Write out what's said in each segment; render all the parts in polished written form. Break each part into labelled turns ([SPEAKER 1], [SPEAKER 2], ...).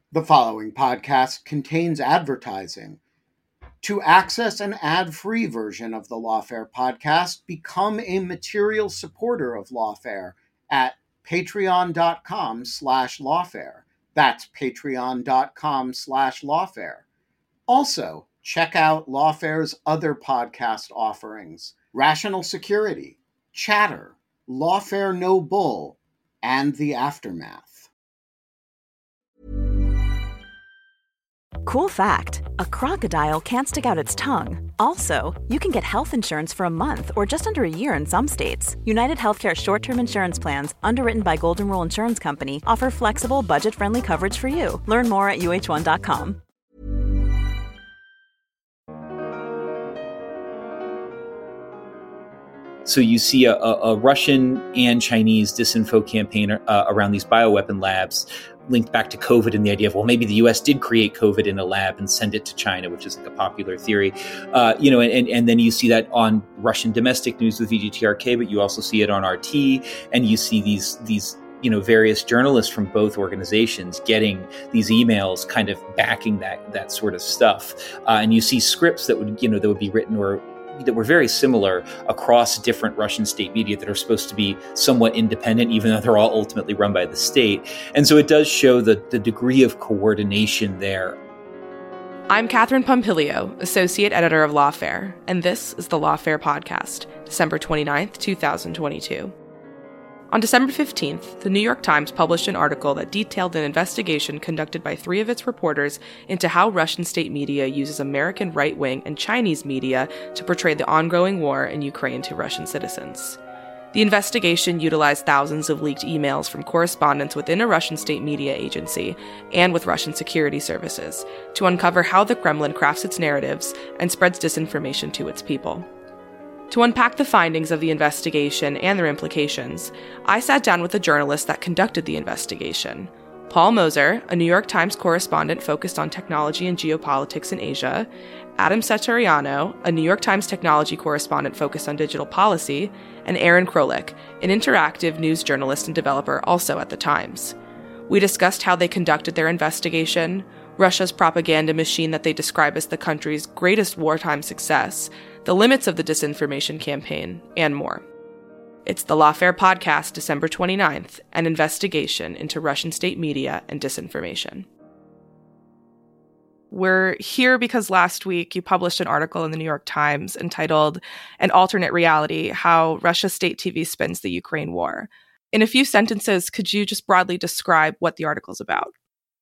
[SPEAKER 1] The following podcast contains advertising. To access an ad-free version of the Lawfare podcast, become a material supporter of Lawfare at patreon.com/lawfare. That's patreon.com/lawfare. Also, check out Lawfare's other podcast offerings: Rational Security, Chatter, Lawfare No Bull, and The Aftermath.
[SPEAKER 2] Cool fact, a crocodile can't stick out its tongue. Also, you can get health insurance for a month or just under a year in some states. United Healthcare short-term insurance plans, underwritten by Golden Rule Insurance Company, offer flexible, budget-friendly coverage for you. Learn more at uh1.com.
[SPEAKER 3] So you see a Russian and Chinese disinfo campaign around these bioweapon labs linked back to COVID and the idea of, well, maybe the U.S. did create COVID in a lab and send it to China, which is like a popular theory. And then you see that on Russian domestic news with VGTRK, but you also see it on RT, and you see these various journalists from both organizations getting these emails kind of backing that sort of stuff. And you see scripts that would be written or that were very similar across different Russian state media that are supposed to be somewhat independent, even though they're all ultimately run by the state. And so it does show the degree of coordination there.
[SPEAKER 4] I'm Catherine Pompilio, Associate Editor of Lawfare, and this is the Lawfare Podcast, December 29th, 2022. On December 15th, the New York Times published an article that detailed an investigation conducted by 3 of its reporters into how Russian state media uses American right-wing and Chinese media to portray the ongoing war in Ukraine to Russian citizens. The investigation utilized thousands of leaked emails from correspondents within a Russian state media agency and with Russian security services to uncover how the Kremlin crafts its narratives and spreads disinformation to its people. To unpack the findings of the investigation and their implications, I sat down with the journalist that conducted the investigation, Paul Moser, a New York Times correspondent focused on technology and geopolitics in Asia, Adam Settoriano, a New York Times technology correspondent focused on digital policy, and Aaron Krolik, an interactive news journalist and developer also at the Times. We discussed how they conducted their investigation, Russia's propaganda machine that they describe as the country's greatest wartime success, the limits of the disinformation campaign, and more. It's the Lawfare Podcast, December 29th, an investigation into Russian state media and disinformation. We're here because last week you published an article in the New York Times entitled An Alternate Reality: How Russia's State TV Spins the Ukraine War. In a few sentences, could you just broadly describe what the article's about?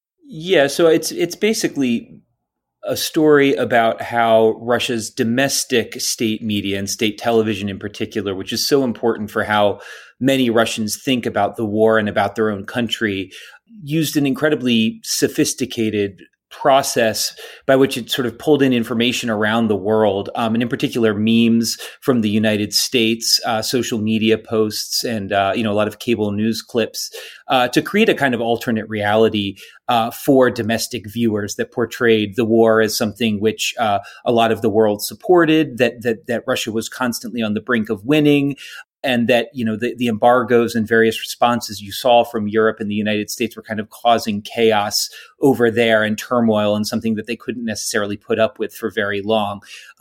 [SPEAKER 3] Yeah, so it's basically a story about how Russia's domestic state media and state television in particular, which is so important for how many Russians think about the war and about their own country, used an incredibly sophisticated process by which it sort of pulled in information around the world, and in particular memes from the United States, social media posts, and a lot of cable news clips to create a kind of alternate reality for domestic viewers that portrayed the war as something which a lot of the world supported, that Russia was constantly on the brink of winning. And that, the embargoes and various responses you saw from Europe and the United States were kind of causing chaos over there and turmoil and something that they couldn't necessarily put up with for very long.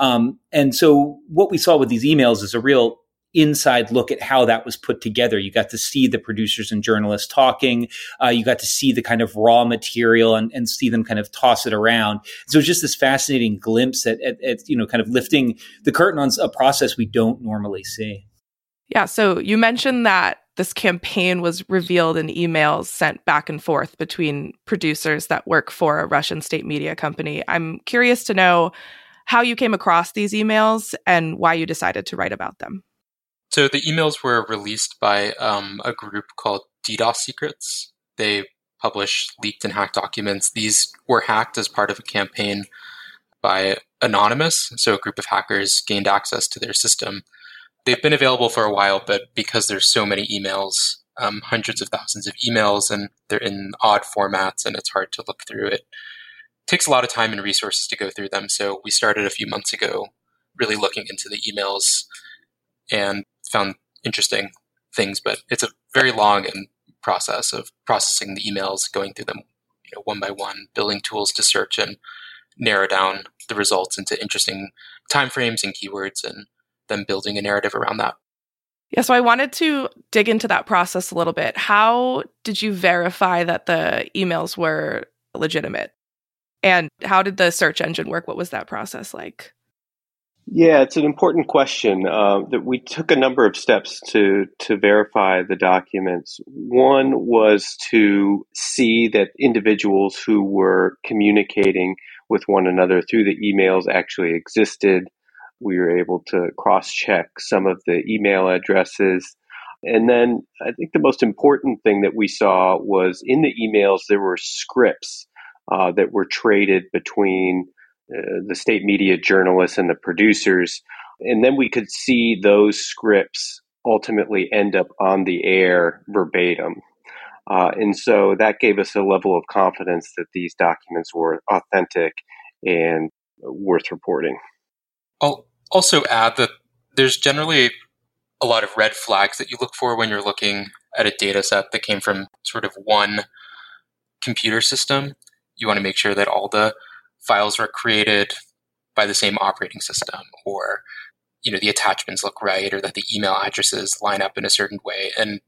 [SPEAKER 3] And so what we saw with these emails is a real inside look at how that was put together. You got to see the producers and journalists talking. You got to see the kind of raw material and see them kind of toss it around. So it's just this fascinating glimpse at kind of lifting the curtain on a process we don't normally see.
[SPEAKER 4] Yeah, so you mentioned that this campaign was revealed in emails sent back and forth between producers that work for a Russian state media company. I'm curious to know how you came across these emails and why you decided to write about them.
[SPEAKER 5] So the emails were released by a group called DDoS Secrets. They publish leaked and hacked documents. These were hacked as part of a campaign by Anonymous, so a group of hackers gained access to their system. They've been available for a while, but because there's so many emails, hundreds of thousands of emails, and they're in odd formats and it's hard to look through, it takes a lot of time and resources to go through them. So we started a few months ago really looking into the emails and found interesting things, but it's a very long process of processing the emails, going through them one by one, building tools to search and narrow down the results into interesting timeframes and keywords, and then building a narrative around that.
[SPEAKER 4] Yeah, so I wanted to dig into that process a little bit. How did you verify that the emails were legitimate? And how did the search engine work? What was that process like?
[SPEAKER 6] Yeah, it's an important question. That we took a number of steps to verify the documents. One was to see that individuals who were communicating with one another through the emails actually existed. We were able to cross-check some of the email addresses. And then I think the most important thing that we saw was in the emails, there were scripts that were traded between the state media journalists and the producers. And then we could see those scripts ultimately end up on the air verbatim. And so that gave us a level of confidence that these documents were authentic and worth reporting.
[SPEAKER 5] I'll also add that there's generally a lot of red flags that you look for when you're looking at a data set that came from sort of one computer system. You want to make sure that all the files were created by the same operating system, or the attachments look right, or that the email addresses line up in a certain way. And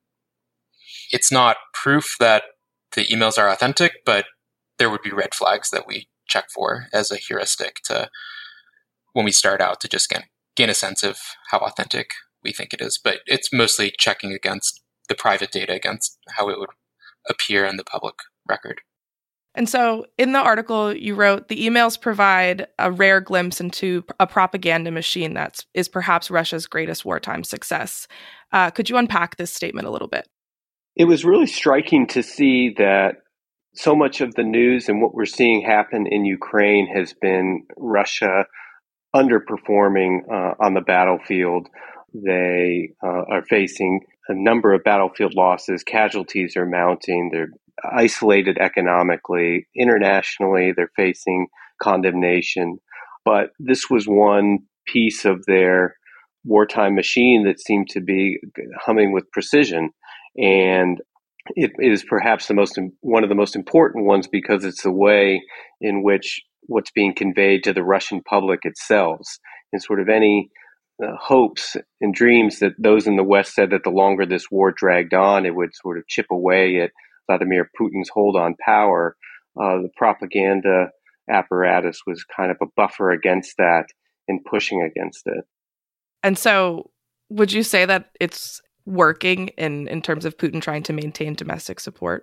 [SPEAKER 5] it's not proof that the emails are authentic, but there would be red flags that we check for as a heuristic to when we start out to just gain a sense of how authentic we think it is. But it's mostly checking against the private data against how it would appear in the public record.
[SPEAKER 4] And so in the article you wrote, the emails provide a rare glimpse into a propaganda machine that is perhaps Russia's greatest wartime success. Could you unpack this statement a little bit?
[SPEAKER 6] It was really striking to see that so much of the news and what we're seeing happen in Ukraine has been Russia underperforming on the battlefield. They are facing a number of battlefield losses. Casualties are mounting. They're isolated economically. Internationally, they're facing condemnation. But this was one piece of their wartime machine that seemed to be humming with precision. And it is perhaps one of the most important ones because it's the way in which what's being conveyed to the Russian public itself. And sort of any hopes and dreams that those in the West said that the longer this war dragged on, it would sort of chip away at Vladimir Putin's hold on power. The propaganda apparatus was kind of a buffer against that and pushing against it.
[SPEAKER 4] And so would you say that it's working in terms of Putin trying to maintain domestic support?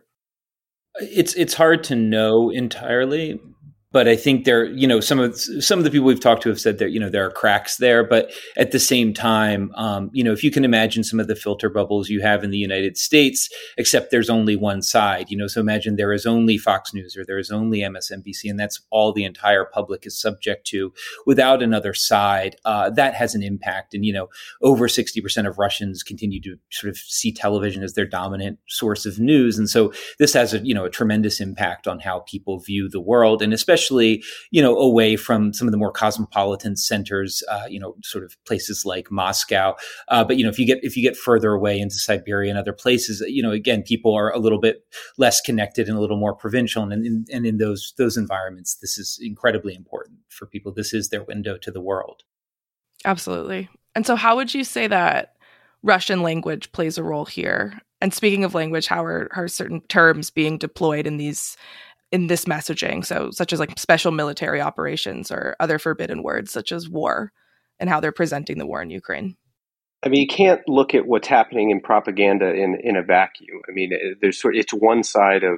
[SPEAKER 3] It's hard to know entirely, but I think there, some of the people we've talked to have said that, there are cracks there. But at the same time, if you can imagine some of the filter bubbles you have in the United States, except there's only one side, so imagine there is only Fox News or there is only MSNBC, and that's all the entire public is subject to without another side. That has an impact. And, over 60% of Russians continue to sort of see television as their dominant source of news. And so this has a tremendous impact on how people view the world, and especially away from some of the more cosmopolitan centers, sort of places like Moscow. But if you get further away into Siberia and other places, again, people are a little bit less connected and a little more provincial. And in those environments, this is incredibly important for people. This is their window to the world.
[SPEAKER 4] Absolutely. And so how would you say that Russian language plays a role here? And speaking of language, how are certain terms being deployed in this messaging, so such as like special military operations or other forbidden words such as war, and how they're presenting the war in Ukraine?
[SPEAKER 6] I mean, you can't look at what's happening in propaganda in a vacuum. I mean, it's one side of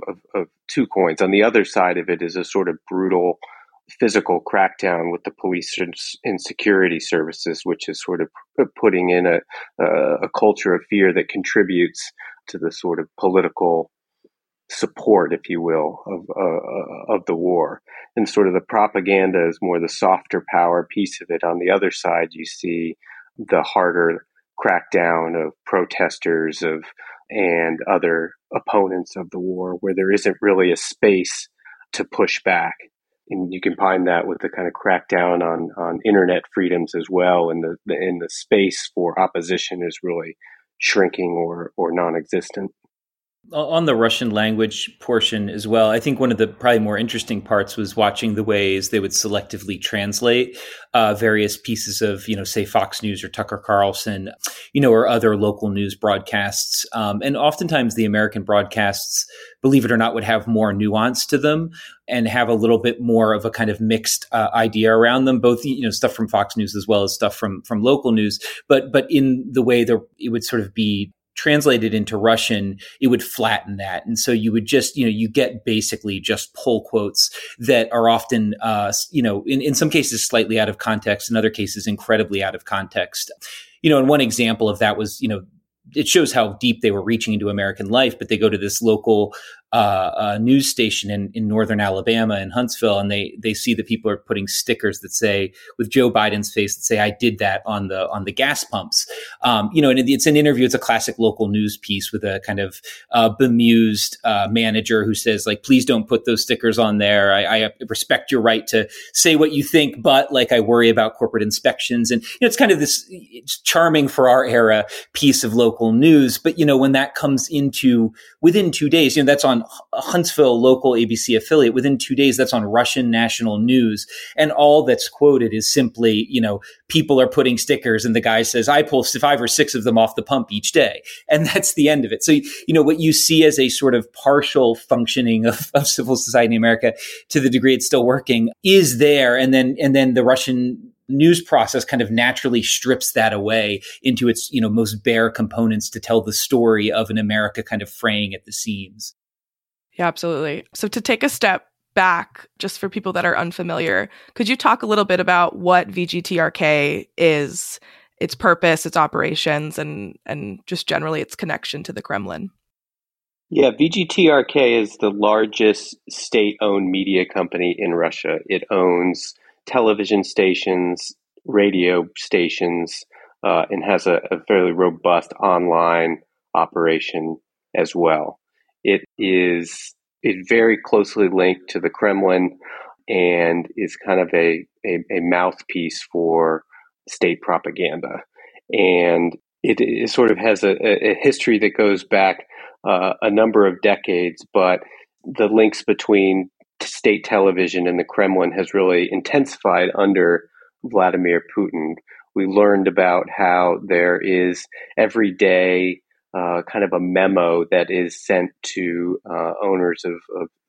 [SPEAKER 6] two coins. On the other side of it is a sort of brutal physical crackdown with the police and security services, which is sort of putting in a culture of fear that contributes to the sort of political support, if you will, of the war. And sort of the propaganda is more the softer power piece of it. On the other side, you see the harder crackdown of protesters and other opponents of the war, where there isn't really a space to push back. And you combine that with the kind of crackdown on internet freedoms as well, and the space for opposition is really shrinking or non-existent.
[SPEAKER 3] On the Russian language portion as well, I think one of the probably more interesting parts was watching the ways they would selectively translate various pieces of, say Fox News or Tucker Carlson, or other local news broadcasts. And oftentimes the American broadcasts, believe it or not, would have more nuance to them and have a little bit more of a kind of mixed idea around them, both, stuff from Fox News as well as stuff from local news. But in the way that it would sort of be translated into Russian, it would flatten that. And so you would just, you get basically just pull quotes that are often, in some cases slightly out of context, in other cases incredibly out of context. And one example of that was, it shows how deep they were reaching into American life, but they go to this local news station in northern Alabama in Huntsville, and they see that people are putting stickers that say, with Joe Biden's face, that say, "I did that on the gas pumps." And it's an interview. It's a classic local news piece with a kind of bemused manager who says, like, "Please don't put those stickers on there. I respect your right to say what you think, but I worry about corporate inspections." And it's kind of this it's charming for our era piece of local news. But when that comes into within 2 days, that's on Huntsville local ABC affiliate. Within 2 days, that's on Russian national news. And all that's quoted is simply, people are putting stickers and the guy says, "I pull 5 or 6 of them off the pump each day." And that's the end of it. So, what you see as a sort of partial functioning of civil society in America, to the degree it's still working, is there. And then the Russian news process kind of naturally strips that away into its, most bare components to tell the story of an America kind of fraying at the seams.
[SPEAKER 4] Yeah, absolutely. So to take a step back, just for people that are unfamiliar, could you talk a little bit about what VGTRK is, its purpose, its operations, and just generally its connection to the Kremlin?
[SPEAKER 6] Yeah, VGTRK is the largest state-owned media company in Russia. It owns television stations, radio stations, and has a fairly robust online operation as well. It is very closely linked to the Kremlin and is kind of a mouthpiece for state propaganda. And it sort of has a history that goes back a number of decades, but the links between state television and the Kremlin has really intensified under Vladimir Putin. We learned about how there is every day kind of a memo that is sent to owners of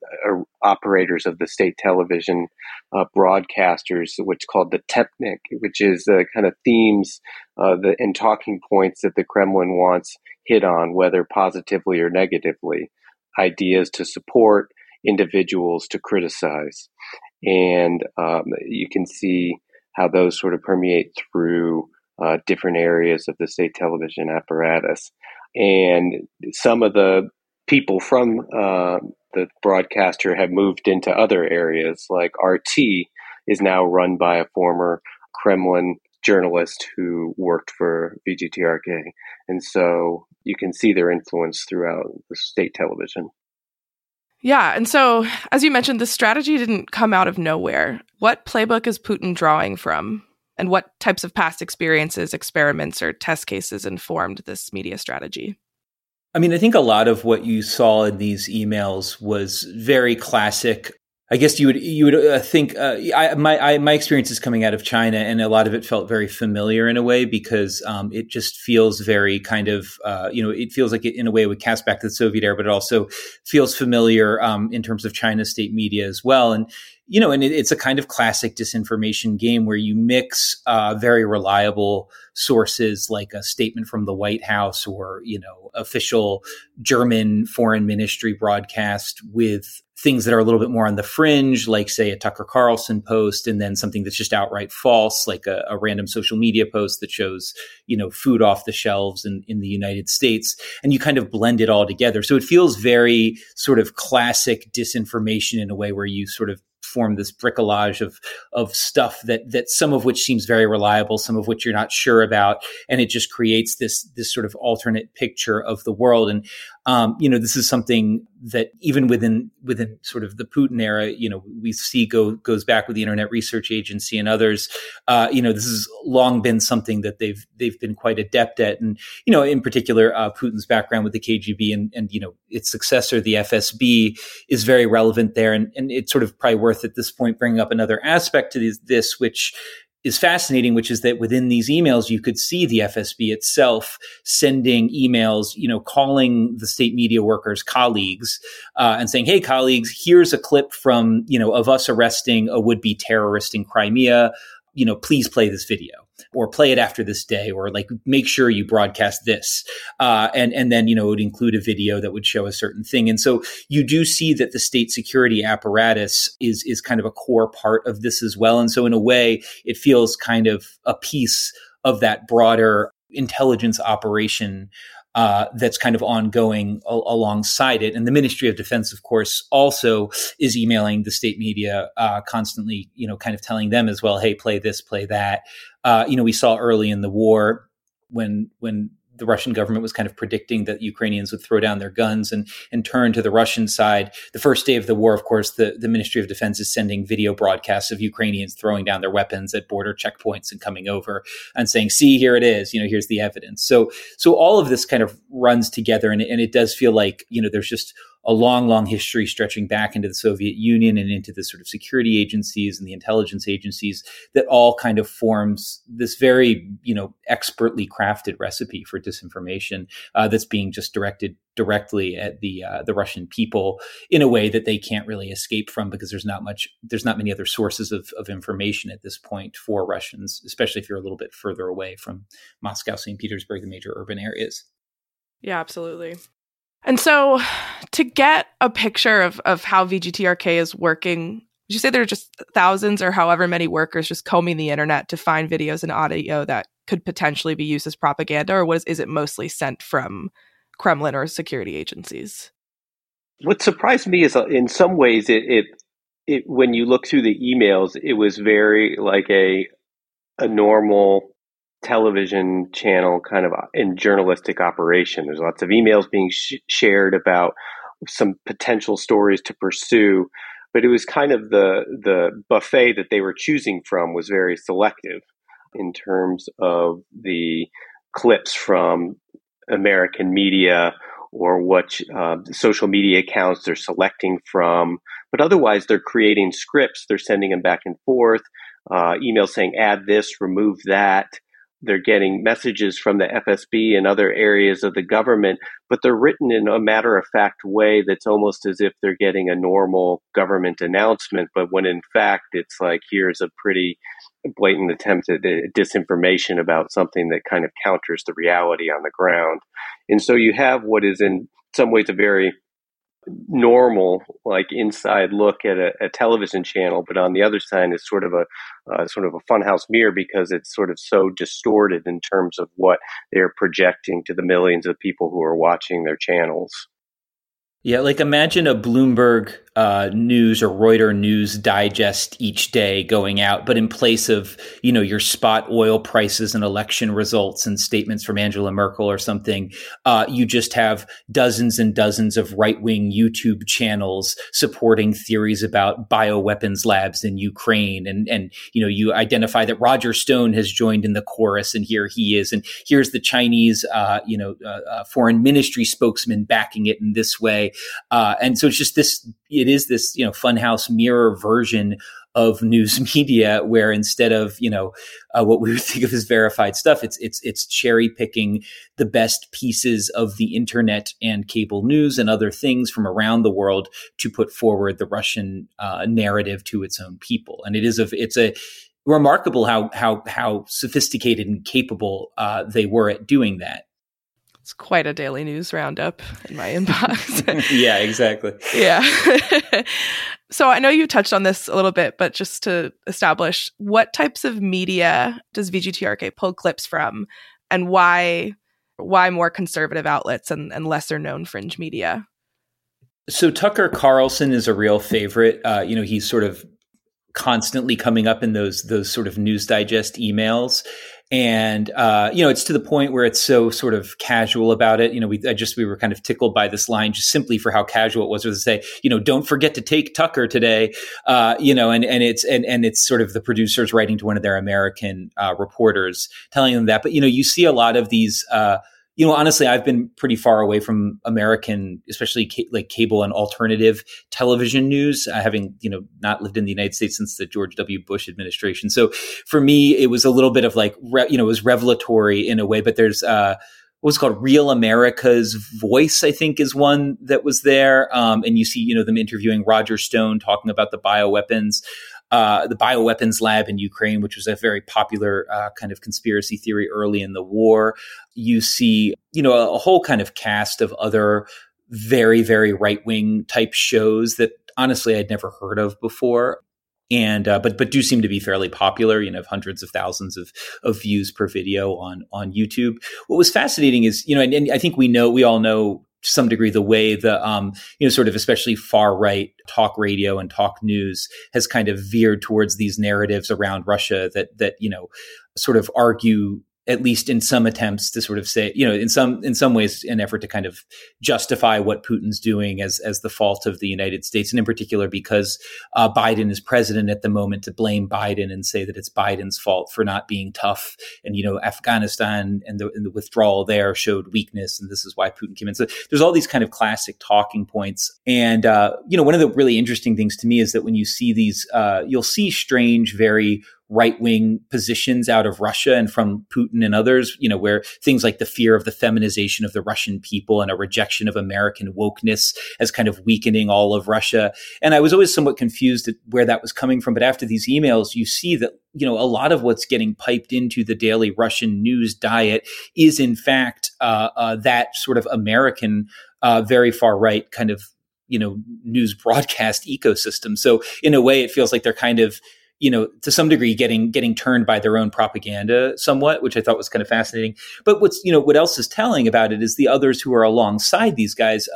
[SPEAKER 6] operators of the state television broadcasters, which is called the Tepnik, which is kind of themes and talking points that the Kremlin wants hit on, whether positively or negatively, ideas to support, individuals to criticize. And you can see how those sort of permeate through different areas of the state television apparatus. And some of the people from the broadcaster have moved into other areas, like RT is now run by a former Kremlin journalist who worked for VGTRK. And so you can see their influence throughout the state television.
[SPEAKER 4] Yeah. And so, as you mentioned, the strategy didn't come out of nowhere. What playbook is Putin drawing from? And what types of past experiences, experiments, or test cases informed this media strategy?
[SPEAKER 3] I mean, I think a lot of what you saw in these emails was very classic. I guess you would think my experience is coming out of China, and a lot of it felt very familiar in a way because it just feels very kind of it feels like it in a way would cast back to the Soviet era, but it also feels familiar in terms of China's state media as well. And it's a kind of classic disinformation game where you mix very reliable sources like a statement from the White House or, official German foreign ministry broadcast with things that are a little bit more on the fringe, like, say, a Tucker Carlson post, and then something that's just outright false, like a random social media post that shows, food off the shelves in the United States. And you kind of blend it all together. So it feels very sort of classic disinformation in a way where you sort of form this bricolage of stuff that some of which seems very reliable, some of which you're not sure about. And it just creates this sort of alternate picture of the world. And This is something that even within sort of the Putin era, we see goes back with the Internet Research Agency and others. This has long been something that they've been quite adept at, and in particular, Putin's background with the KGB and its successor, the FSB, is very relevant there, and it's sort of probably worth at this point bringing up another aspect to this, which is fascinating, which is that within these emails, you could see the FSB itself sending emails, calling the state media workers colleagues and saying, hey, colleagues, here's a clip from, of us arresting a would-be terrorist in Crimea. Please play this video or play it after this day, or like make sure you broadcast this. And then, it would include a video that would show a certain thing. And so you do see that the state security apparatus is kind of a core part of this as well. And so in a way, it feels kind of a piece of that broader intelligence operation that's kind of ongoing alongside it. And the Ministry of Defense, of course, also is emailing the state media constantly, kind of telling them as well, hey, play this, play that. We saw early in the war when the Russian government was kind of predicting that Ukrainians would throw down their guns and turn to the Russian side. The first day of the war, of course, the Ministry of Defense is sending video broadcasts of Ukrainians throwing down their weapons at border checkpoints and coming over and saying, see, here it is, here's the evidence. So all of this kind of runs together, and it does feel like, there's just a long, long history stretching back into the Soviet Union and into the sort of security agencies and the intelligence agencies that all kind of forms this very, expertly crafted recipe for disinformation that's being just directed directly at the Russian people in a way that they can't really escape from, because there's not many other sources of information at this point for Russians, especially if you're a little bit further away from Moscow, St. Petersburg, the major urban areas.
[SPEAKER 4] Yeah, absolutely. And so to get a picture of how VGTRK is working, would you say there are just thousands or however many workers just combing the internet to find videos and audio that could potentially be used as propaganda, or is it mostly sent from Kremlin or security agencies?
[SPEAKER 6] What surprised me is in some ways it when you look through the emails, it was very like a normal television channel kind of in journalistic operation. There's lots of emails being shared about some potential stories to pursue, but it was kind of the buffet that they were choosing from was very selective in terms of the clips from American media or what social media accounts they're selecting from. But otherwise, they're creating scripts. They're sending them back and forth, emails saying, add this, remove that. They're getting messages from the FSB and other areas of the government, but they're written in a matter-of-fact way that's almost as if they're getting a normal government announcement, but when in fact it's like, here's a pretty blatant attempt at disinformation about something that kind of counters the reality on the ground. And so you have what is in some ways a very normal, like inside look at a television channel, but on the other side is sort of a funhouse mirror because it's sort of so distorted in terms of what they're projecting to the millions of people who are watching their channels.
[SPEAKER 3] Yeah, like imagine a Bloomberg News or Reuters News digest each day going out, but in place of, your spot oil prices and election results and statements from Angela Merkel or something, you just have dozens and dozens of right-wing YouTube channels supporting theories about bioweapons labs in Ukraine. And you identify that Roger Stone has joined in the chorus and here he is. And here's the Chinese, foreign ministry spokesman backing it in this way. And so it's just this funhouse mirror version of news media where instead of, what we would think of as verified stuff, it's cherry picking the best pieces of the internet and cable news and other things from around the world to put forward the Russian narrative to its own people. And it's a remarkable how sophisticated and capable they were at doing that.
[SPEAKER 4] It's quite a daily news roundup in my inbox.
[SPEAKER 3] Yeah, exactly.
[SPEAKER 4] Yeah. So I know you touched on this a little bit, but just to establish, what types of media does VGTRK pull clips from, and why more conservative outlets and lesser known fringe media?
[SPEAKER 3] So Tucker Carlson is a real favorite. He's sort of constantly coming up in those sort of News Digest emails. And, it's to the point where it's so sort of casual about it. We were kind of tickled by this line just simply for how casual it was, where they say, don't forget to take Tucker today. And it's sort of the producers writing to one of their American reporters telling them that. But, you see a lot of these, honestly, I've been pretty far away from American, especially like cable and alternative television news, having, not lived in the United States since the George W. Bush administration. So for me, it was a little bit of like, it was revelatory in a way, but there's, what's called Real America's Voice, I think, is one that was there. And you see, them interviewing Roger Stone, talking about the bioweapons lab in Ukraine, which was a very popular kind of conspiracy theory early in the war. You see, a whole kind of cast of other very, very right-wing type shows that honestly I'd never heard of before. And but do seem to be fairly popular, have hundreds of thousands of views per video on YouTube. What was fascinating is, and I think we all know to some degree the way the sort of especially far right talk radio and talk news has kind of veered towards these narratives around Russia that sort of argue, at least in some attempts, to sort of say, in some ways, an effort to kind of justify what Putin's doing as the fault of the United States, and in particular because Biden is president at the moment, to blame Biden and say that it's Biden's fault for not being tough, and Afghanistan and the withdrawal there showed weakness, and this is why Putin came in. So there's all these kind of classic talking points, and one of the really interesting things to me is that when you see these, you'll see strange, very right-wing positions out of Russia and from Putin and others, where things like the fear of the feminization of the Russian people and a rejection of American wokeness as kind of weakening all of Russia. And I was always somewhat confused at where that was coming from. But after these emails, you see that, a lot of what's getting piped into the daily Russian news diet is in fact that sort of American, very far right kind of, news broadcast ecosystem. So in a way, it feels like they're kind of, to some degree getting turned by their own propaganda somewhat, which I thought was kind of fascinating. But what else is telling about it is the others who are alongside these guys,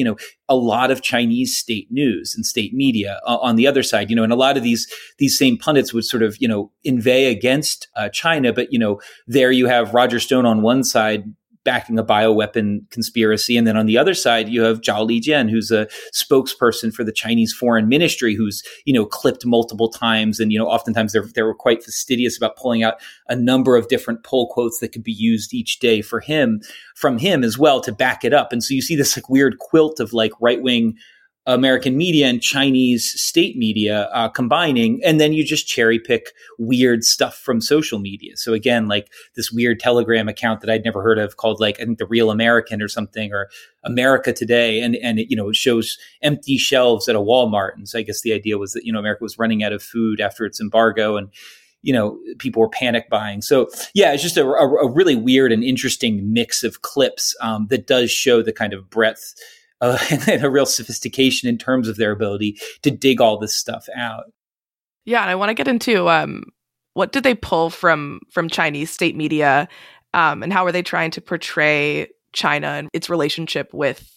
[SPEAKER 3] a lot of Chinese state news and state media on the other side, and a lot of these same pundits would sort of, inveigh against China. But, there you have Roger Stone on one side backing a bioweapon conspiracy. And then on the other side, you have Zhao Lijian, who's a spokesperson for the Chinese foreign ministry, who's, clipped multiple times. And, oftentimes they were quite fastidious about pulling out a number of different pull quotes that could be used each day from him as well to back it up. And so you see this like weird quilt of like right-wing American media and Chinese state media combining, and then you just cherry pick weird stuff from social media. So again, like this weird Telegram account that I'd never heard of called like, I think The Real American or something, or America Today. And it shows empty shelves at a Walmart. And so I guess the idea was that, America was running out of food after its embargo, and people were panic buying. So yeah, it's just a really weird and interesting mix of clips that does show the kind of breadth and a real sophistication in terms of their ability to dig all this stuff out.
[SPEAKER 4] Yeah, and I want to get into what did they pull from Chinese state media, and how are they trying to portray China and its relationship with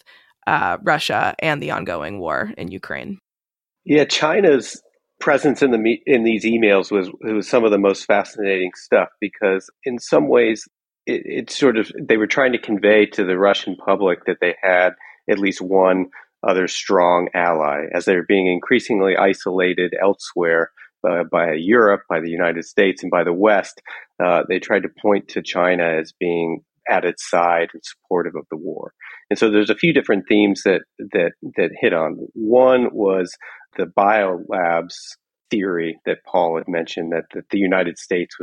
[SPEAKER 4] Russia and the ongoing war in Ukraine? Yeah,
[SPEAKER 6] China's presence in these emails was some of the most fascinating stuff, because in some ways it sort of, they were trying to convey to the Russian public that they had at least one other strong ally, as they're being increasingly isolated elsewhere by Europe, by the United States, and by the West. They tried to point to China as being at its side and supportive of the war. And so there's a few different themes that hit on. One was the biolabs theory that Paul had mentioned, that the United States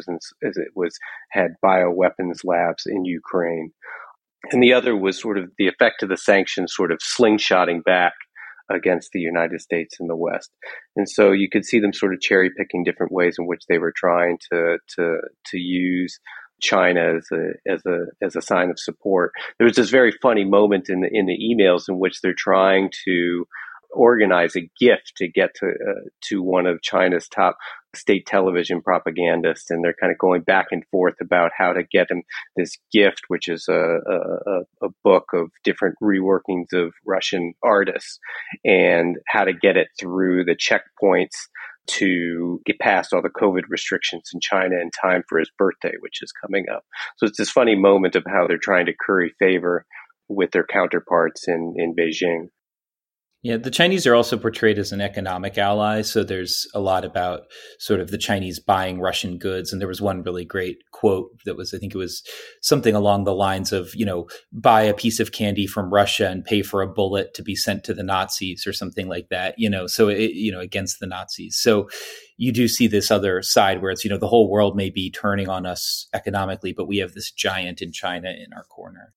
[SPEAKER 6] had bioweapons labs in Ukraine. And the other was sort of the effect of the sanctions sort of slingshotting back against the United States and the West. And so you could see them sort of cherry picking different ways in which they were trying to use China as a sign of support. There was this very funny moment in the emails in which they're trying to organize a gift to get to one of China's top state television propagandists, and they're kind of going back and forth about how to get him this gift, which is a book of different reworkings of Russian artists, and how to get it through the checkpoints to get past all the COVID restrictions in China in time for his birthday, which is coming up. So it's this funny moment of how they're trying to curry favor with their counterparts in Beijing.
[SPEAKER 3] Yeah, the Chinese are also portrayed as an economic ally. So there's a lot about sort of the Chinese buying Russian goods. And there was one really great quote that was, I think it was something along the lines of, buy a piece of candy from Russia and pay for a bullet to be sent to the Nazis or something like that, so against the Nazis. So you do see this other side where it's, the whole world may be turning on us economically, but we have this giant in China in our corner.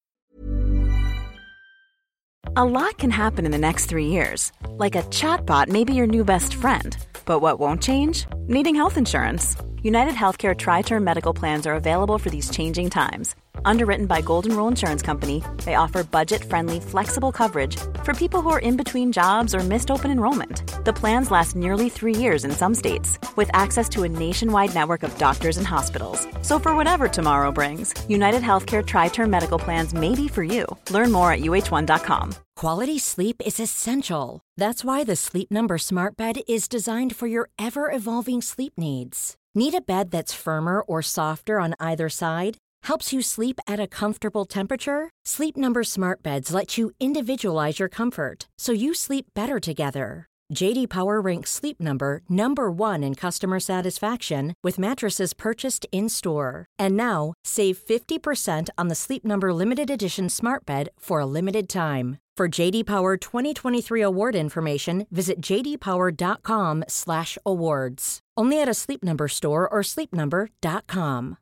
[SPEAKER 2] A lot can happen in the next 3 years. Like a chatbot may be your new best friend. But what won't change? Needing health insurance. United Healthcare Tri-Term Medical Plans are available for these changing times. Underwritten by Golden Rule Insurance Company, they offer budget-friendly, flexible coverage for people who are in between jobs or missed open enrollment. The plans last nearly 3 years in some states, with access to a nationwide network of doctors and hospitals. So for whatever tomorrow brings, United Healthcare Tri-Term Medical Plans may be for you. Learn more at uh1.com.
[SPEAKER 7] Quality sleep is essential. That's why the Sleep Number Smart Bed is designed for your ever-evolving sleep needs. Need a bed that's firmer or softer on either side? Helps you sleep at a comfortable temperature? Sleep Number Smart Beds let you individualize your comfort, so you sleep better together. J.D. Power ranks Sleep Number number 1 in customer satisfaction with mattresses purchased in-store. And now, save 50% on the Sleep Number Limited Edition Smart Bed for a limited time. For J.D. Power 2023 award information, visit jdpower.com/awards. Only at a Sleep Number store or sleepnumber.com.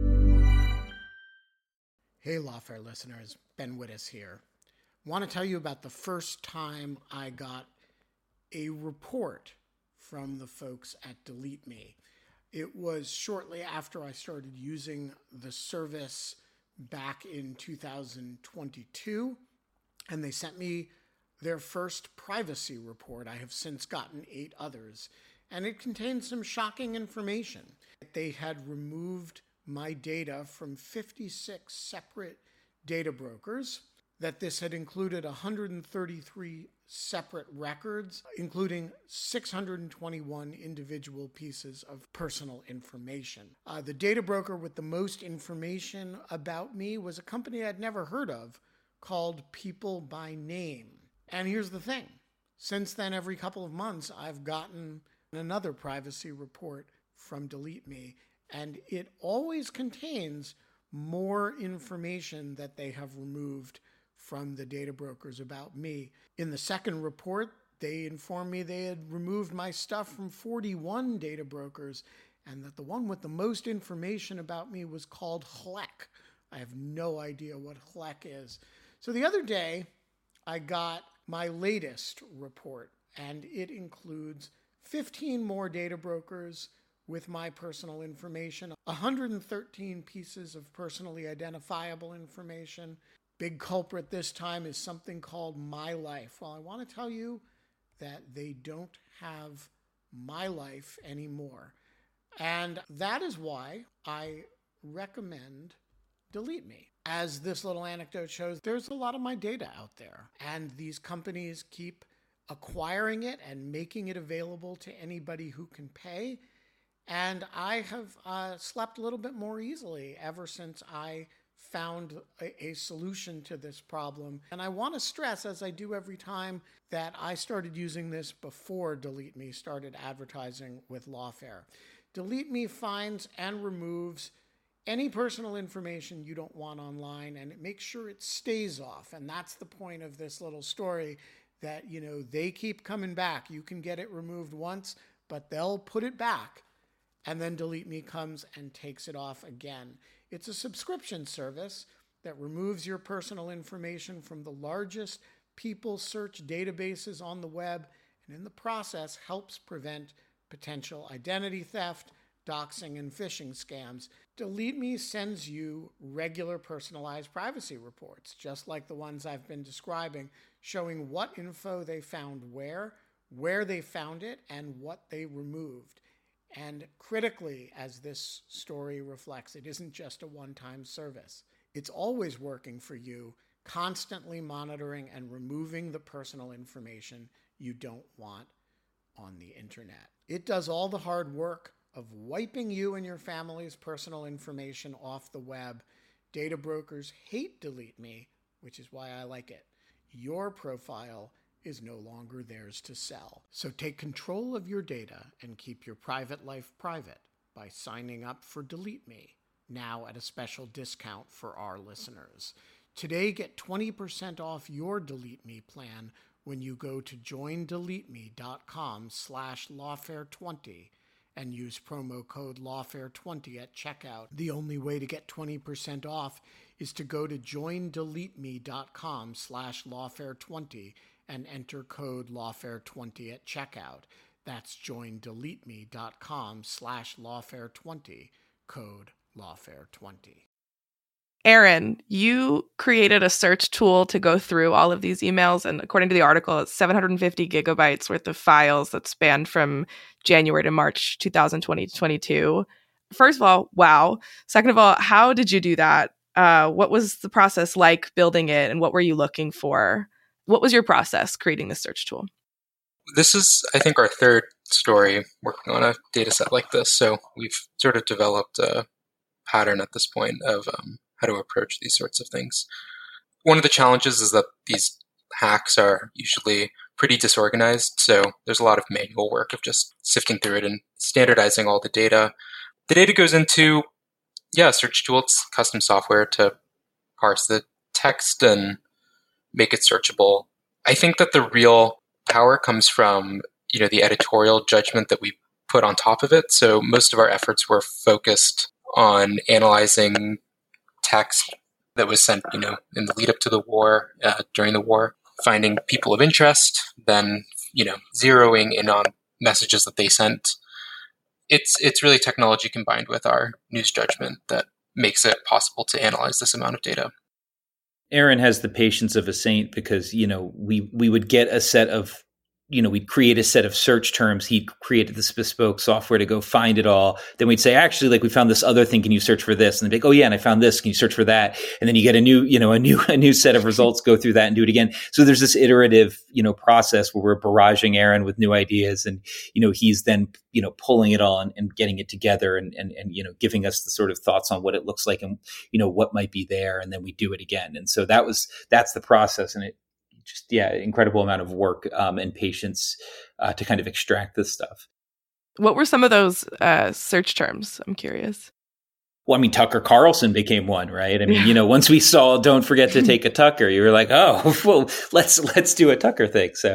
[SPEAKER 8] Hey, Lawfare listeners, Ben Wittes here. Want to tell you about the first time I got a report from the folks at Delete Me. It was shortly after I started using the service back in 2022, and they sent me their first privacy report. I have since gotten 8 others, and it contained some shocking information. They had removed my data from 56 separate data brokers, that this had included 133 separate records, including 621 individual pieces of personal information. The data broker with the most information about me was a company I'd never heard of called People by Name. And here's the thing. Since then, every couple of months, I've gotten another privacy report from Delete Me, and it always contains more information that they have removed from the data brokers about me. In the second report, they informed me they had removed my stuff from 41 data brokers, and that the one with the most information about me was called HLEC. I have no idea what HLEC is. So the other day, I got my latest report, and it includes 15 more data brokers with my personal information, 113 pieces of personally identifiable information. Big culprit this time is something called My Life. Well, I want to tell you that they don't have my life anymore. And that is why I recommend Delete Me. As this little anecdote shows, there's a lot of my data out there, and these companies keep acquiring it and making it available to anybody who can pay. And I have slept a little bit more easily ever since I found a solution to this problem. And I want to stress, as I do every time, that I started using this before Delete Me started advertising with Lawfare. Delete Me finds and removes any personal information you don't want online, and it makes sure it stays off. And that's the point of this little story, that, they keep coming back. You can get it removed once, but they'll put it back, and then Delete Me comes and takes it off again. It's a subscription service that removes your personal information from the largest people search databases on the web, and in the process helps prevent potential identity theft, doxing, and phishing scams. Delete Me sends you regular personalized privacy reports, just like the ones I've been describing, showing what info they found where they found it, and what they removed. And critically, as this story reflects, it isn't just a one-time service. It's always working for you, constantly monitoring and removing the personal information you don't want on the internet. It does all the hard work of wiping you and your family's personal information off the web. Data brokers hate Delete Me, which is why I like it. Your profile is no longer theirs to sell. So take control of your data and keep your private life private by signing up for Delete Me, now at a special discount for our listeners. Today, get 20% off your Delete Me plan when you go to joindeleteme.com/lawfare20 and use promo code lawfare20 at checkout. The only way to get 20% off is to go to joindeleteme.com/lawfare20 and enter code lawfare20 at checkout. That's joindeleteme.com/lawfare20, code lawfare20.
[SPEAKER 4] Aaron, you created a search tool to go through all of these emails, and according to the article, it's 750 gigabytes worth of files that span from January to March 2022. First of all, wow. Second of all, how did you do that? What was the process like building it, and what were you looking for? What was your process creating this search tool?
[SPEAKER 5] This is, I think, our third story working on a data set like this. So we've sort of developed a pattern at this point of how to approach these sorts of things. One of the challenges is that these hacks are usually pretty disorganized. So there's a lot of manual work of just sifting through it and standardizing all the data. The data goes into, a search tool. It's custom software to parse the text and make it searchable. I think that the real power comes from, the editorial judgment that we put on top of it. So most of our efforts were focused on analyzing text that was sent, in the lead up to the war, during the war, finding people of interest, then, zeroing in on messages that they sent. It's really technology combined with our news judgment that makes it possible to analyze this amount of data.
[SPEAKER 3] Aaron has the patience of a saint because, we would get a set of, we'd create a set of search terms. He created this bespoke software to go find it all. Then we'd say, actually, we found this other thing. Can you search for this? And they'd be like, oh yeah, and I found this. Can you search for that? And then you get a new set of results, go through that and do it again. So there's this iterative, process where we're barraging Aaron with new ideas. And, he's then, pulling it all and getting it together and giving us the sort of thoughts on what it looks like and, what might be there. And then we do it again. And so that's the process. And it, just, incredible amount of work and patience to kind of extract this stuff.
[SPEAKER 4] What were some of those search terms? I'm curious.
[SPEAKER 3] Well, Tucker Carlson became one, right? Once we saw "don't forget to take a Tucker," you were like, oh, well, let's do a Tucker thing. So,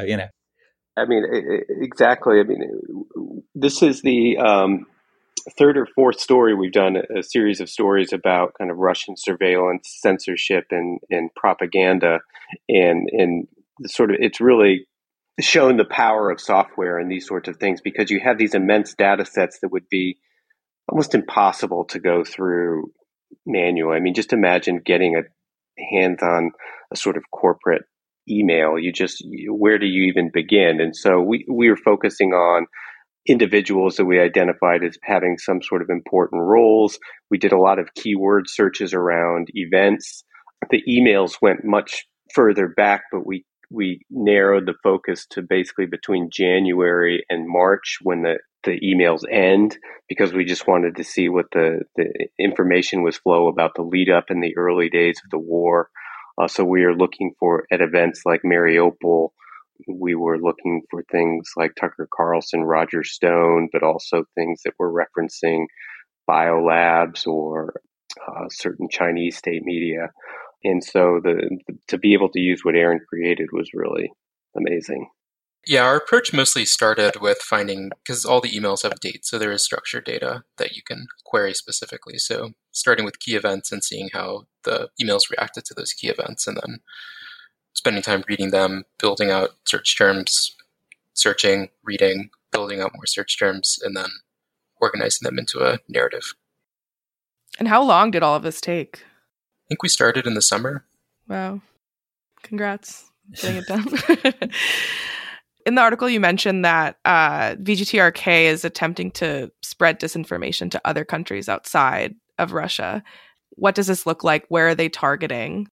[SPEAKER 6] Exactly. This is the third or fourth story we've done, a series of stories about kind of Russian surveillance, censorship, and propaganda, and sort of it's really shown the power of software and these sorts of things because you have these immense data sets that would be almost impossible to go through manually. Just imagine getting a hands on a sort of corporate email. Where do you even begin? And so we were focusing on individuals that we identified as having some sort of important roles. We did a lot of keyword searches around events. The emails went much further back, but we narrowed the focus to basically between January and March when the emails end, because we just wanted to see what the information was flow about the lead up in the early days of the war. So we are looking for at events like Mariupol. We were looking for things like Tucker Carlson, Roger Stone, but also things that were referencing biolabs or certain Chinese state media. And so to be able to use what Aaron created was really amazing.
[SPEAKER 5] Yeah, our approach mostly started with finding, because all the emails have dates, so there is structured data that you can query specifically. So starting with key events and seeing how the emails reacted to those key events, and then spending time reading them, building out search terms, searching, reading, building out more search terms, and then organizing them into a narrative.
[SPEAKER 4] And how long did all of this take?
[SPEAKER 5] I think we started in the summer.
[SPEAKER 4] Wow. Congrats. Getting it done. In the article, you mentioned that VGTRK is attempting to spread disinformation to other countries outside of Russia. What does this look like? Where are they targeting?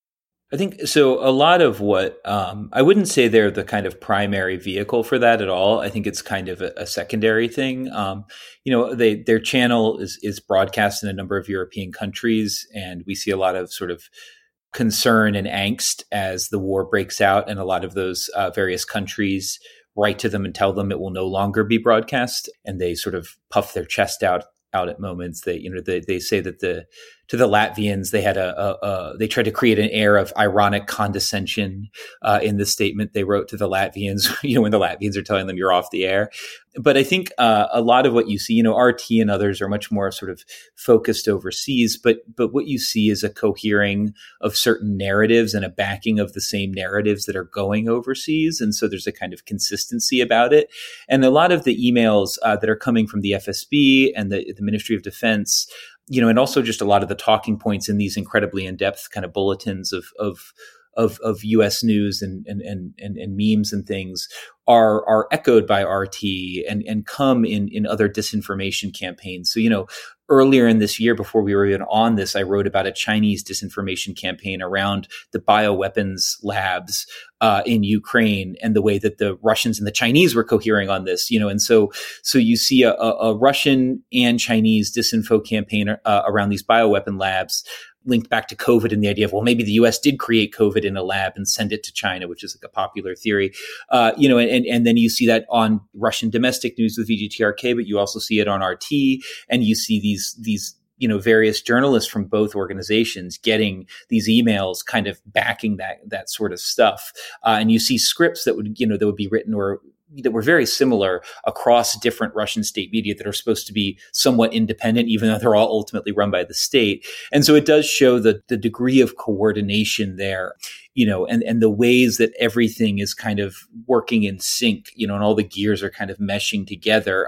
[SPEAKER 3] I think so. A lot of what I wouldn't say they're the kind of primary vehicle for that at all. I think it's kind of a secondary thing. Their channel is broadcast in a number of European countries, and we see a lot of sort of concern and angst as the war breaks out, and a lot of those various countries write to them and tell them it will no longer be broadcast, and they sort of puff their chest out at moments. They say that to the Latvians, they had they tried to create an air of ironic condescension in the statement they wrote to the Latvians, when the Latvians are telling them you're off the air. But I think a lot of what you see, RT and others are much more sort of focused overseas, but what you see is a cohering of certain narratives and a backing of the same narratives that are going overseas. And so there's a kind of consistency about it. And a lot of the emails that are coming from the FSB and the Ministry of Defense, and also just a lot of the talking points in these incredibly in-depth kind of bulletins of U.S. news and memes and things are echoed by RT and come in other disinformation campaigns. So, earlier in this year, before we were even on this, I wrote about a Chinese disinformation campaign around the bioweapons labs in Ukraine and the way that the Russians and the Chinese were cohering on this, and so you see a Russian and Chinese disinfo campaign around these bioweapon labs linked back to COVID and the idea of, well, maybe the US did create COVID in a lab and send it to China, which is like a popular theory, and then you see that on Russian domestic news with VGTRK, but you also see it on RT, and you see these various journalists from both organizations getting these emails kind of backing that sort of stuff. And you see scripts that would be written or that were very similar across different Russian state media that are supposed to be somewhat independent, even though they're all ultimately run by the state. And so it does show the degree of coordination there, and the ways that everything is kind of working in sync, and all the gears are kind of meshing together,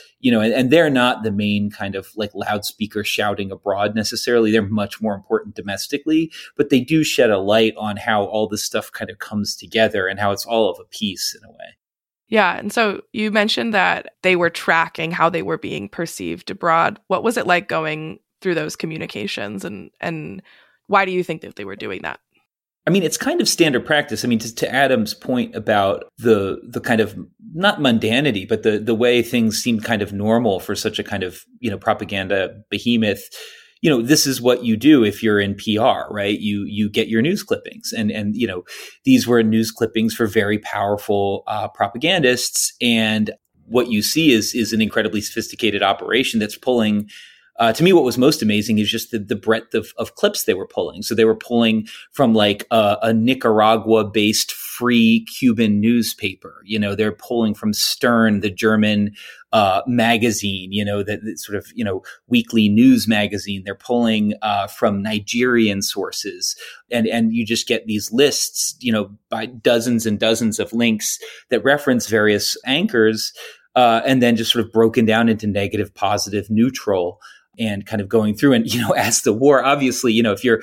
[SPEAKER 3] and they're not the main kind of like loudspeaker shouting abroad necessarily. They're much more important domestically, but they do shed a light on how all this stuff kind of comes together and how it's all of a piece in a way.
[SPEAKER 4] Yeah. And so you mentioned that they were tracking how they were being perceived abroad. What was it like going through those communications, and why do you think that they were doing that?
[SPEAKER 3] I mean, it's kind of standard practice. I mean, to Adam's point about the kind of not mundanity, but the way things seem kind of normal for such a kind of, propaganda behemoth. This is what you do if you're in PR, right? You get your news clippings, and these were news clippings for very powerful propagandists. And what you see is an incredibly sophisticated operation that's pulling. To me, what was most amazing is just the breadth of clips they were pulling. So they were pulling from like a Nicaragua-based free Cuban newspaper. They're pulling from Stern, the German magazine, that sort of, weekly news magazine. They're pulling from Nigerian sources. And you just get these lists, by dozens and dozens of links that reference various anchors, and then just sort of broken down into negative, positive, neutral. And kind of going through, and as the war, obviously, if you're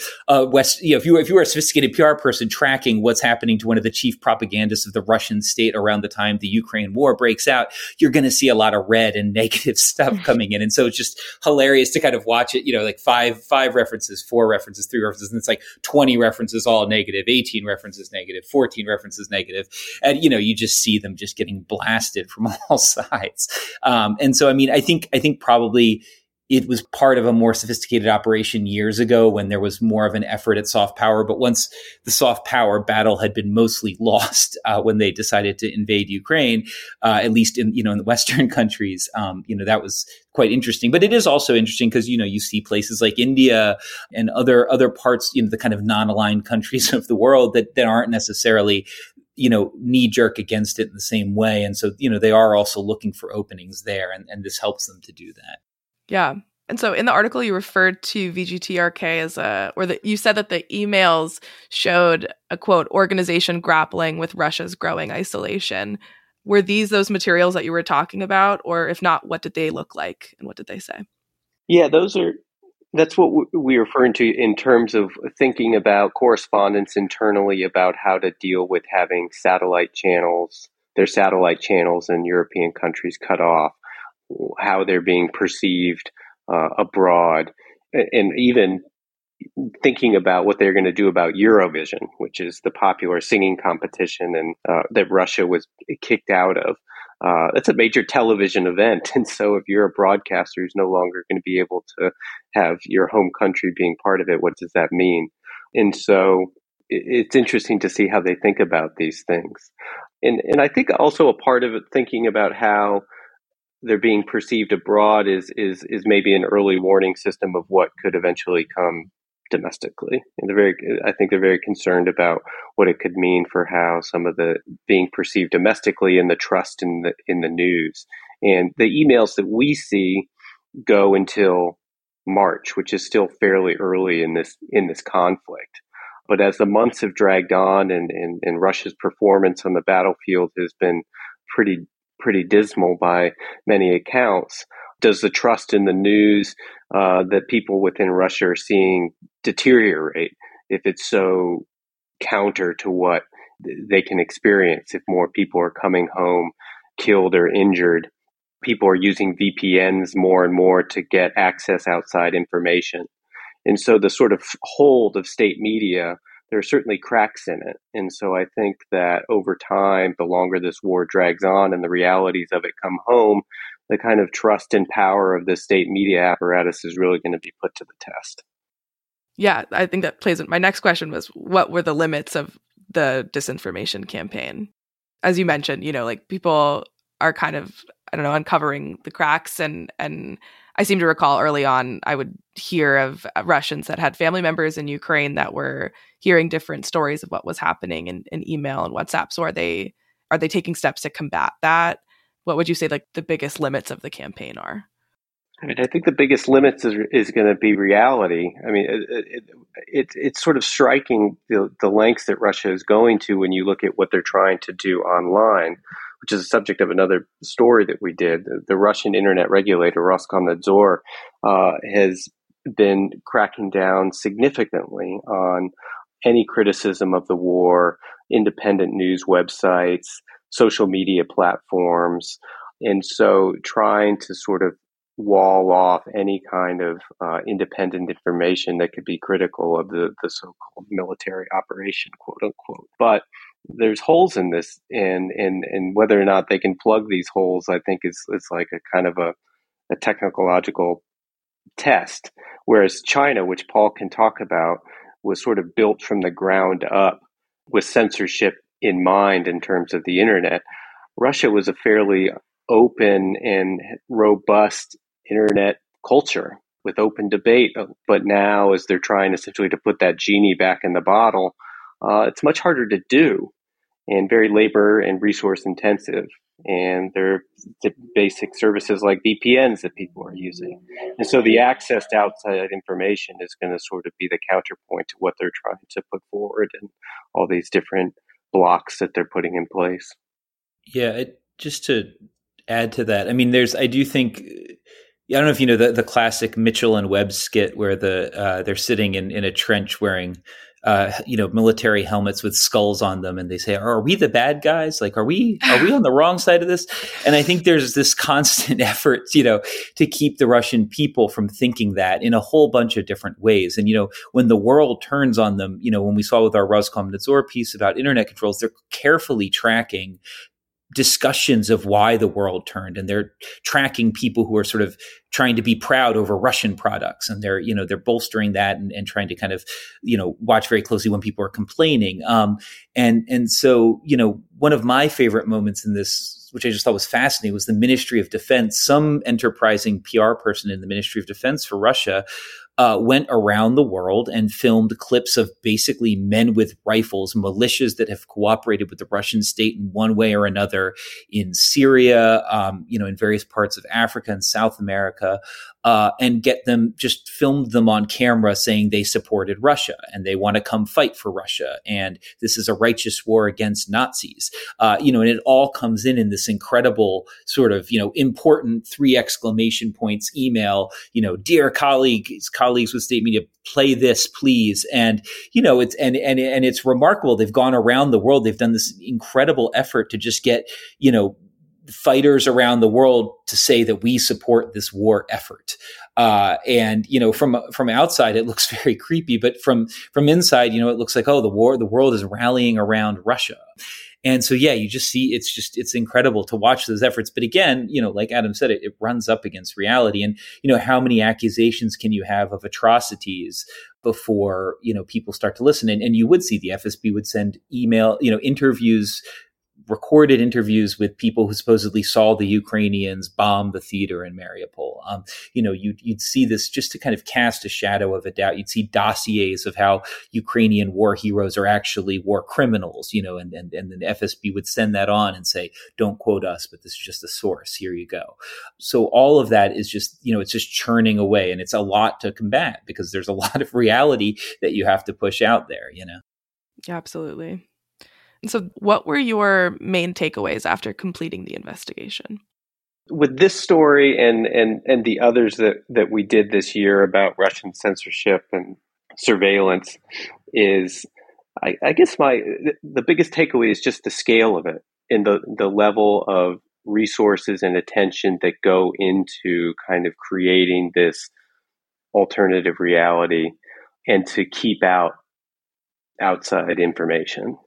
[SPEAKER 3] if you are a sophisticated PR person tracking what's happening to one of the chief propagandists of the Russian state around the time the Ukraine war breaks out, you're going to see a lot of red and negative stuff coming in, and so it's just hilarious to kind of watch it. Like five references, 4 references, 3 references, and it's like 20 references all negative, 18 references negative, 14 references negative, and you just see them just getting blasted from all sides. And so, I mean, I think probably it was part of a more sophisticated operation years ago when there was more of an effort at soft power. But once the soft power battle had been mostly lost when they decided to invade Ukraine, at least in the Western countries, that was quite interesting. But it is also interesting because, you see places like India and other parts, the kind of non-aligned countries of the world that aren't necessarily knee jerk against it in the same way. And so, they are also looking for openings there, and this helps them to do that.
[SPEAKER 4] Yeah. And so in the article, you referred to VGTRK you said that the emails showed a, quote, organization grappling with Russia's growing isolation. Were these those materials that you were talking about? Or if not, what did they look like and what did they say?
[SPEAKER 6] Yeah, that's what we're referring to in terms of thinking about correspondence internally about how to deal with having their satellite channels in European countries cut off, how they're being perceived abroad, and even thinking about what they're going to do about Eurovision, which is the popular singing competition and that Russia was kicked out of. That's a major television event. And so if you're a broadcaster who's no longer going to be able to have your home country being part of it, what does that mean? And so it's interesting to see how they think about these things. And I think also a part of it, thinking about how they're being perceived abroad is maybe an early warning system of what could eventually come domestically. And I think they're very concerned about what it could mean for how some of the being perceived domestically and the trust in the news. And the emails that we see go until March, which is still fairly early in this conflict. But as the months have dragged on and Russia's performance on the battlefield has been pretty dismal by many accounts, does the trust in the news that people within Russia are seeing deteriorate if it's so counter to what they can experience? If more people are coming home killed or injured, people are using VPNs more and more to get access outside information. And so the sort of hold of state media, there are certainly cracks in it. And so I think that over time, the longer this war drags on and the realities of it come home, the kind of trust and power of the state media apparatus is really going to be put to the test.
[SPEAKER 4] Yeah, I think that plays in. My next question was, what were the limits of the disinformation campaign? As you mentioned, like people are kind of, uncovering the cracks. And I seem to recall early on, I would hear of Russians that had family members in Ukraine that were hearing different stories of what was happening in email and WhatsApp. So are they taking steps to combat that? What would you say like the biggest limits of the campaign are?
[SPEAKER 6] I mean, I think the biggest limits is going to be reality. I mean, it's sort of striking the lengths that Russia is going to when you look at what they're trying to do online, which is the subject of another story that we did. The Russian internet regulator, Roskomnadzor, has been cracking down significantly on any criticism of the war, independent news websites, social media platforms, and so trying to sort of wall off any kind of independent information that could be critical of the so-called military operation, quote unquote. But there's holes in this, and whether or not they can plug these holes, I think is like a kind of a technological test. Whereas China, which Paul can talk about, was sort of built from the ground up with censorship in mind in terms of the internet. Russia was a fairly open and robust internet culture with open debate. But now, as they're trying essentially to put that genie back in the bottle, it's much harder to do and very labor and resource intensive. And there are the basic services like VPNs that people are using. And so the access to outside information is going to sort of be the counterpoint to what they're trying to put forward and all these different blocks that they're putting in place.
[SPEAKER 3] Yeah, just to add to that, I mean, I do think, I don't know if you know the classic Mitchell and Webb skit where they're sitting in a trench wearing military helmets with skulls on them, and they say, "Are we the bad guys? Like, are we on the wrong side of this?" And I think there's this constant effort, to keep the Russian people from thinking that in a whole bunch of different ways. And when the world turns on them, when we saw with our Roskomnadzor piece about internet controls, they're carefully tracking discussions of why the world turned, and they're tracking people who are sort of trying to be proud over Russian products, and they're bolstering that and trying to kind of watch very closely when people are complaining. And so one of my favorite moments in this, which I just thought was fascinating, was the Ministry of Defense. Some enterprising PR person in the Ministry of Defense for Russia went around the world and filmed clips of basically men with rifles, militias that have cooperated with the Russian state in one way or another in Syria, in various parts of Africa and South America, and just filmed them on camera saying they supported Russia and they want to come fight for Russia. And this is a righteous war against Nazis. And it all comes in this incredible sort of, important 3 exclamation points email, dear colleagues with state media, play this, please. And, it's remarkable. They've gone around the world. They've done this incredible effort to just get, fighters around the world to say that we support this war effort. And, from outside, it looks very creepy, but from inside, it looks like, the world is rallying around Russia. And so, you just see, it's incredible to watch those efforts. But again, like Adam said, it runs up against reality. And, how many accusations can you have of atrocities before, people start to listen? And you would see the FSB would send email, recorded interviews with people who supposedly saw the Ukrainians bomb the theater in Mariupol. You'd see this just to kind of cast a shadow of a doubt. You'd see dossiers of how Ukrainian war heroes are actually war criminals, and the FSB would send that on and say, don't quote us, but this is just a source. Here you go. So all of that is just, it's just churning away, and it's a lot to combat because there's a lot of reality that you have to push out there,
[SPEAKER 4] Absolutely. And so what were your main takeaways after completing the investigation?
[SPEAKER 6] With this story and the others that we did this year about Russian censorship and surveillance is, I guess the biggest takeaway is just the scale of it and the level of resources and attention that go into kind of creating this alternative reality and to keep out outside information.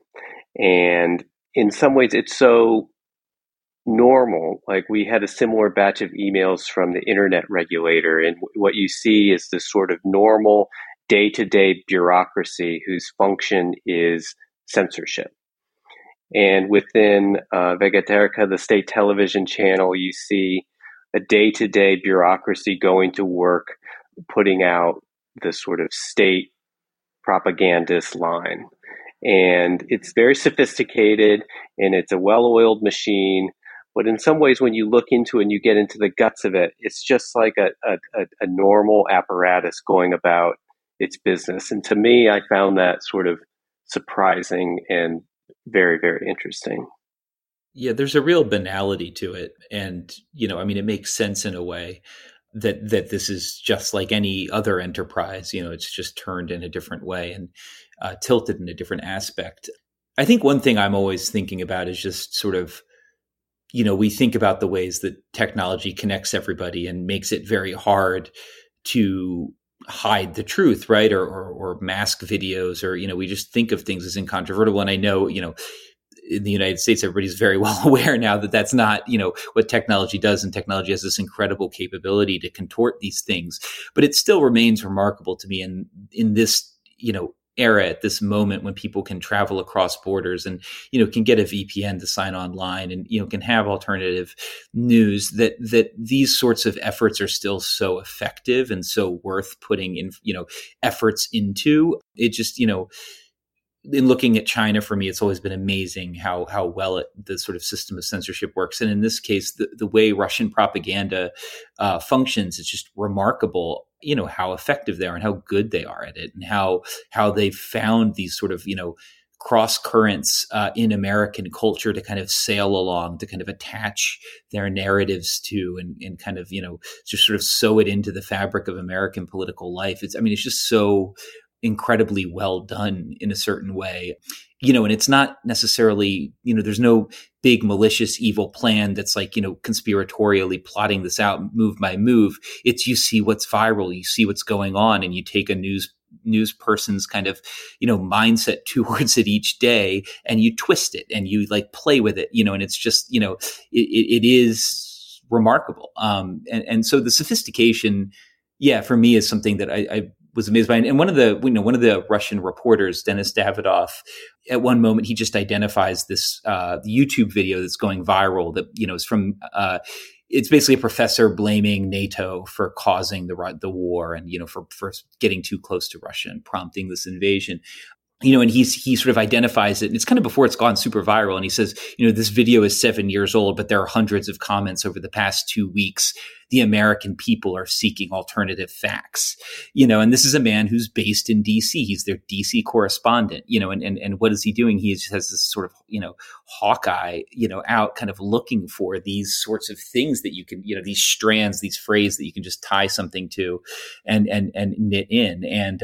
[SPEAKER 6] And in some ways, it's so normal. Like, we had a similar batch of emails from the internet regulator, and what you see is this sort of normal day-to-day bureaucracy whose function is censorship. And within Vegaterka, the state television channel, you see a day-to-day bureaucracy going to work, putting out the sort of state propagandist line. And it's very sophisticated, and it's a well-oiled machine. But in some ways, when you look into it and you get into the guts of it, it's just like a normal apparatus going about its business. And to me, I found that sort of surprising and very, very interesting.
[SPEAKER 3] Yeah, there's a real banality to it. And, it makes sense in a way that this is just like any other enterprise. It's just turned in a different way and tilted in a different aspect. I think one thing I'm always thinking about is just sort of, we think about the ways that technology connects everybody and makes it very hard to hide the truth, right? Or mask videos, or, we just think of things as incontrovertible. And I know, in the United States, everybody's very well aware now that that's not, what technology does. And technology has this incredible capability to contort these things. But it still remains remarkable to me in this, era, at this moment, when people can travel across borders and, can get a VPN to sign online and, can have alternative news, that these sorts of efforts are still so effective and so worth putting in, efforts into. It just, in looking at China, for me, it's always been amazing how well the sort of system of censorship works. And in this case, the way Russian propaganda functions is just remarkable, how effective they are and how good they are at it, and how they've found these sort of, cross currents in American culture to kind of sail along, to kind of attach their narratives to, and kind of, just sort of sew it into the fabric of American political life. It's just so incredibly well done in a certain way, and it's not necessarily, there's no big malicious evil plan that's like, conspiratorially plotting this out move by move. It's, you see what's viral, you see what's going on, and you take a news person's kind of, mindset towards it each day, and you twist it and you like play with it, and it's just, it is remarkable. And so the sophistication, for me, is something that I was amazed by. And one of the Russian reporters, Denis Davidoff, at one moment, he just identifies this YouTube video that's going viral that, is from, it's basically a professor blaming NATO for causing the war and, for getting too close to Russia and prompting this invasion. And he sort of identifies it, and it's kind of before it's gone super viral. And he says, this video is 7 years old, but there are hundreds of comments over the past 2 weeks. The American people are seeking alternative facts, and this is a man who's based in DC. He's their DC correspondent, and what is he doing? He just has this sort of, Hawkeye, out kind of looking for these sorts of things that you can, these strands, these phrases that you can just tie something to and knit in. And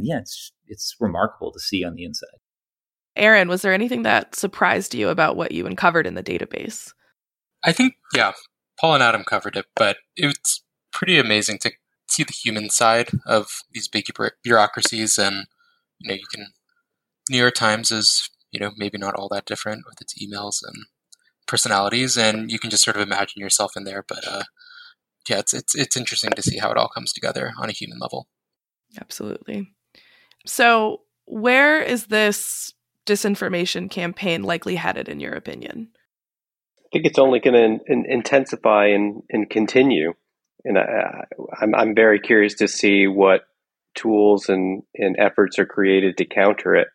[SPEAKER 3] it's remarkable to see on the inside.
[SPEAKER 4] Aaron, was there anything that surprised you about what you uncovered in the database?
[SPEAKER 5] I think, yeah, Paul and Adam covered it, but it's pretty amazing to see the human side of these big bureaucracies. And, you can, New York Times is, maybe not all that different with its emails and personalities, and you can just sort of imagine yourself in there. But yeah, it's interesting to see how it all comes together on a human level.
[SPEAKER 4] Absolutely. So where is this disinformation campaign likely headed, in your opinion?
[SPEAKER 6] I think it's only going to intensify and continue. And I'm very curious to see what tools and efforts are created to counter it.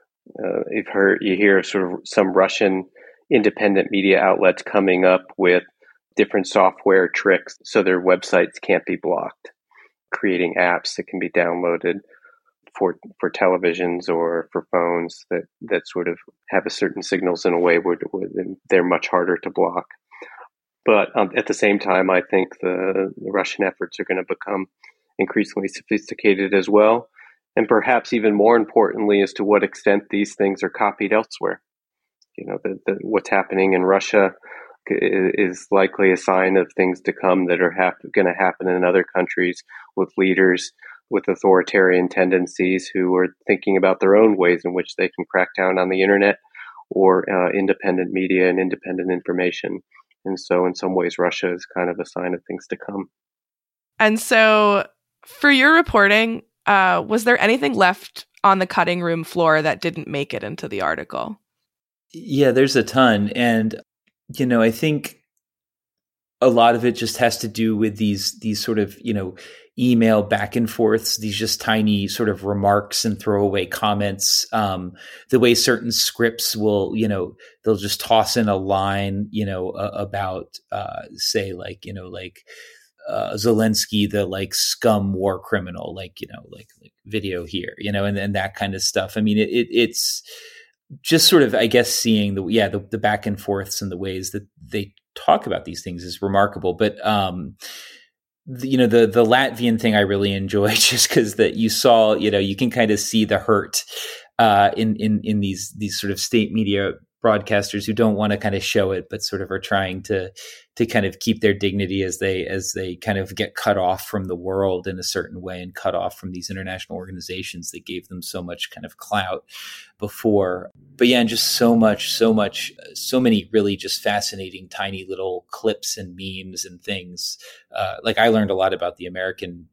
[SPEAKER 6] You hear sort of some Russian independent media outlets coming up with different software tricks so their websites can't be blocked, creating apps that can be downloaded for televisions or for phones that sort of have a certain signals in a way where they're much harder to block. But at the same time, I think the Russian efforts are going to become increasingly sophisticated as well. And perhaps even more importantly, as to what extent these things are copied elsewhere. What's happening in Russia is likely a sign of things to come that are going to happen in other countries with leaders with authoritarian tendencies who are thinking about their own ways in which they can crack down on the internet or independent media and independent information. And so in some ways, Russia is kind of a sign of things to come.
[SPEAKER 4] And so for your reporting, was there anything left on the cutting room floor that didn't make it into the article?
[SPEAKER 3] Yeah, there's a ton. And, I think a lot of it just has to do with these sort of, email back and forths, these just tiny sort of remarks and throwaway comments. The way certain scripts will, they'll just toss in a line, about, say, Zelensky, the scum war criminal, like video here, and that kind of stuff. I mean, it's just sort of, I guess, seeing the back and forths and the ways that they talk about these things is remarkable. But, the Latvian thing I really enjoy just because that you saw, you can kind of see the hurt in these sort of state media broadcasters who don't want to kind of show it, but sort of are trying to kind of keep their dignity as they kind of get cut off from the world in a certain way and cut off from these international organizations that gave them so much kind of clout before. But yeah, and just so many really just fascinating tiny little clips and memes and things. I learned a lot about the American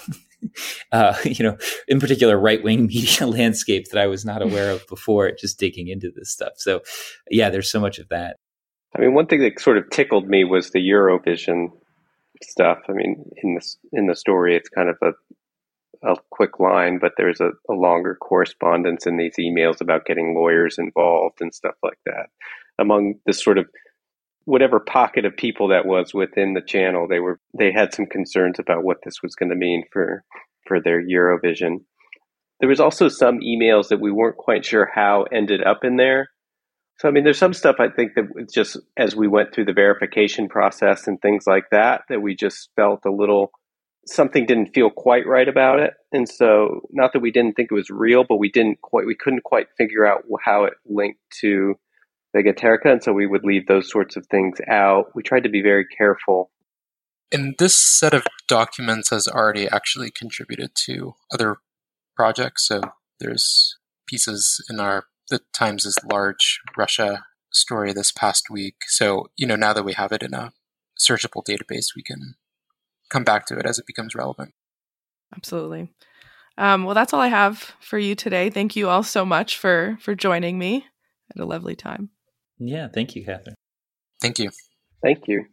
[SPEAKER 3] in particular, right-wing media landscape that I was not aware of before, just digging into this stuff. So yeah, there's so much of that.
[SPEAKER 6] I mean, one thing that sort of tickled me was the Eurovision stuff. I mean, in the story, it's kind of a quick line, but there's a longer correspondence in these emails about getting lawyers involved and stuff like that. Among this sort of whatever pocket of people that was within the channel, they had some concerns about what this was going to mean for their Eurovision. There was also some emails that we weren't quite sure how ended up in there. So, I mean, there's some stuff I think that just as we went through the verification process and things like that we just felt something didn't feel quite right about it. And so not that we didn't think it was real, but we couldn't quite figure out how it linked to Vegaterka, and so we would leave those sorts of things out. We tried to be very careful.
[SPEAKER 5] And this set of documents has already actually contributed to other projects. So there's pieces in the Times' large Russia story this past week. So, now that we have it in a searchable database, we can come back to it as it becomes relevant.
[SPEAKER 4] Absolutely. Well, that's all I have for you today. Thank you all so much for joining me. I had a lovely time.
[SPEAKER 3] Yeah, thank you, Catherine.
[SPEAKER 5] Thank you.
[SPEAKER 6] Thank you.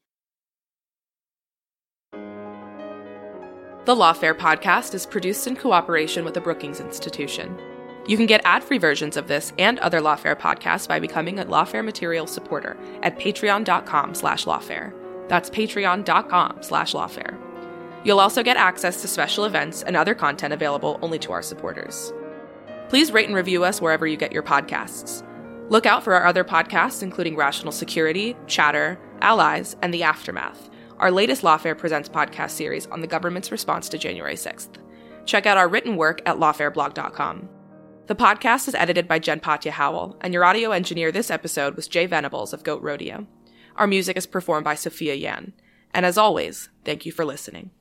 [SPEAKER 4] The Lawfare podcast is produced in cooperation with the Brookings Institution. You can get ad-free versions of this and other Lawfare podcasts by becoming a Lawfare Material supporter at patreon.com/lawfare. That's patreon.com/lawfare. You'll also get access to special events and other content available only to our supporters. Please rate and review us wherever you get your podcasts. Look out for our other podcasts, including Rational Security, Chatter, Allies, and The Aftermath, our latest Lawfare Presents podcast series on the government's response to January 6th. Check out our written work at lawfareblog.com. The podcast is edited by Jen Patja Howell, and your audio engineer this episode was Jay Venables of Goat Rodeo. Our music is performed by Sophia Yan. And as always, thank you for listening.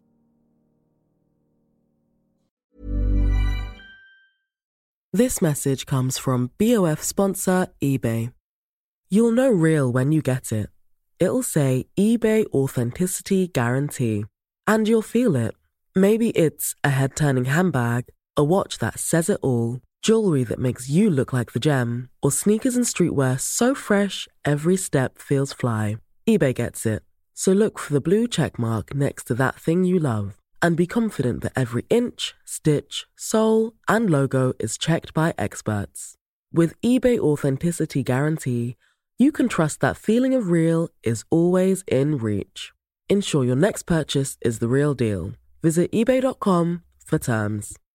[SPEAKER 9] This message comes from BOF sponsor eBay. You'll know real when you get it. It'll say eBay Authenticity Guarantee. And you'll feel it. Maybe it's a head-turning handbag, a watch that says it all, jewelry that makes you look like the gem, or sneakers and streetwear so fresh every step feels fly. eBay gets it. So look for the blue check mark next to that thing you love. And be confident that every inch, stitch, sole, and logo is checked by experts. With eBay Authenticity Guarantee, you can trust that feeling of real is always in reach. Ensure your next purchase is the real deal. Visit eBay.com for terms.